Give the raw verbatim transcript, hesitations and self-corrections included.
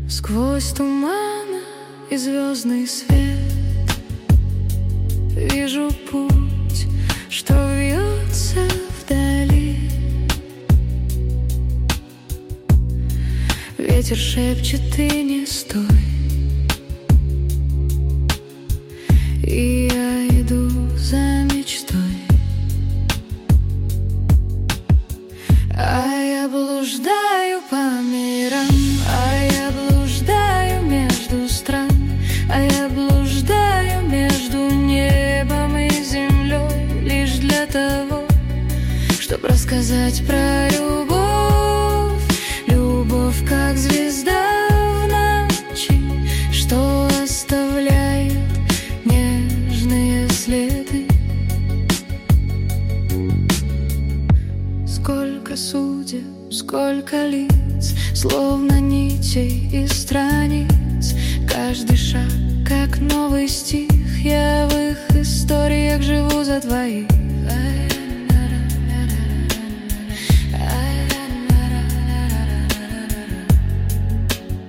Сквозь туман и звездный свет вижу путь, что вьется вдали. Ветер шепчет: ты не стой. И я иду за мечтой, а я блуждаю по мирам, а я блуждаю между стран, а я блуждаю между небом и землей, лишь для того, чтобы рассказать про любовь. Любовь, как звезда в ночи, что оставляет нежные следы. Сколько судеб, сколько лиц, словно нитей и страниц. Каждый шаг, как новый стих, я в их историях живу за двоих.